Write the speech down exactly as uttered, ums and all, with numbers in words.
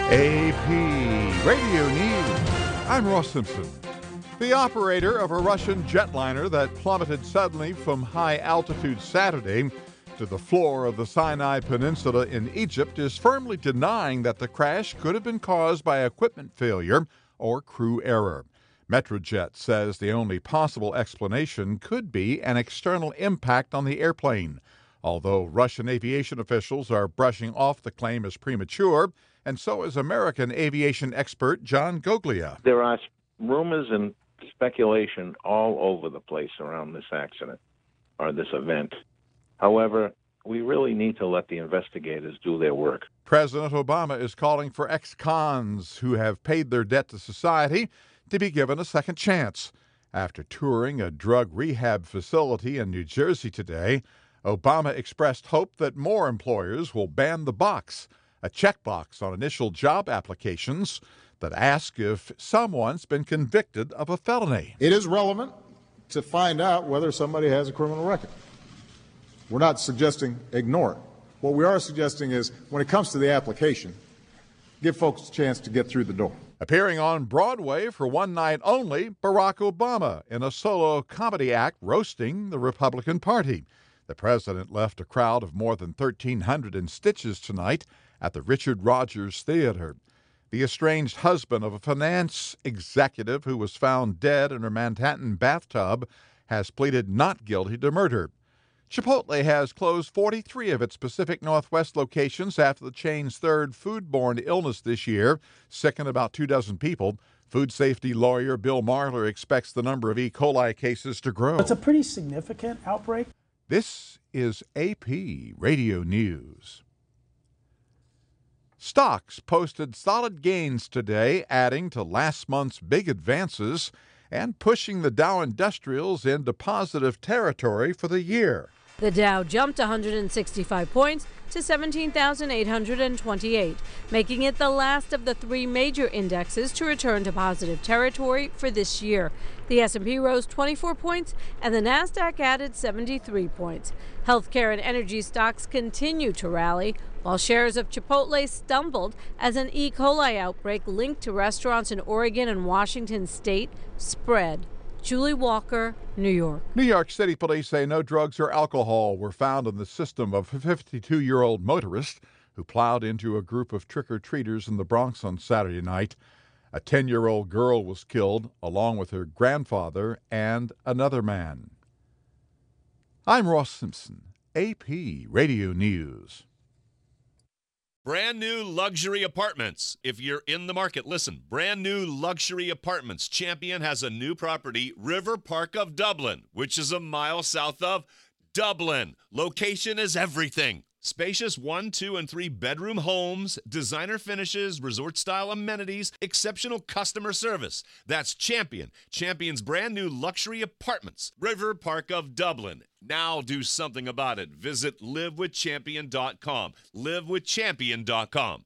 A P Radio News. I'm Ross Simpson. The operator of a Russian jetliner that plummeted suddenly from high altitude Saturday to the floor of the Sinai Peninsula in Egypt is firmly denying that the crash could have been caused by equipment failure or crew error. Metrojet says the only possible explanation could be an external impact on the airplane, although Russian aviation officials are brushing off the claim as premature, and so is American aviation expert John Goglia. There are rumors and speculation all over the place around this accident or this event. However, we really need to let the investigators do their work. President Obama is calling for ex-cons who have paid their debt to society to be given a second chance. After touring a drug rehab facility in New Jersey today, Obama expressed hope that more employers will ban the box, a checkbox on initial job applications that ask if someone's been convicted of a felony. It is relevant to find out whether somebody has a criminal record. We're not suggesting ignore it. What we are suggesting is when it comes to the application, give folks a chance to get through the door. Appearing on Broadway for one night only, Barack Obama in a solo comedy act roasting the Republican Party. The president left a crowd of more than thirteen hundred in stitches tonight at the Richard Rogers Theater. The estranged husband of a finance executive who was found dead in her Manhattan bathtub has pleaded not guilty to murder. Chipotle has closed forty-three of its Pacific Northwest locations after the chain's third foodborne illness this year sickened about two dozen people. Food safety lawyer Bill Marler expects the number of E. coli cases to grow. It's a pretty significant outbreak. This is A P Radio News. Stocks posted solid gains today, adding to last month's big advances and pushing the Dow Industrials into positive territory for the year. The Dow jumped one hundred sixty-five points to seventeen thousand eight hundred twenty-eight, making it the last of the three major indexes to return to positive territory for this year. The S and P rose twenty-four points and the Nasdaq added seventy-three points. Healthcare and energy stocks continue to rally, while shares of Chipotle stumbled as an E. coli outbreak linked to restaurants in Oregon and Washington state spread. Julie Walker, New York. New York City police say no drugs or alcohol were found in the system of a fifty-two-year-old motorist who plowed into a group of trick-or-treaters in the Bronx on Saturday night. A ten-year-old girl was killed, along with her grandfather and another man. I'm Ross Simpson, A P Radio News. Brand new luxury apartments. If you're in the market, listen. Brand new luxury apartments. Champion has a new property, River Park of Dublin, which is a mile south of Dublin. Location is everything. Spacious one, two, and three bedroom homes, designer finishes, resort-style amenities, exceptional customer service. That's Champion. Champion's brand new luxury apartments. River Park of Dublin. Now do something about it. Visit live with champion dot com. live with champion dot com.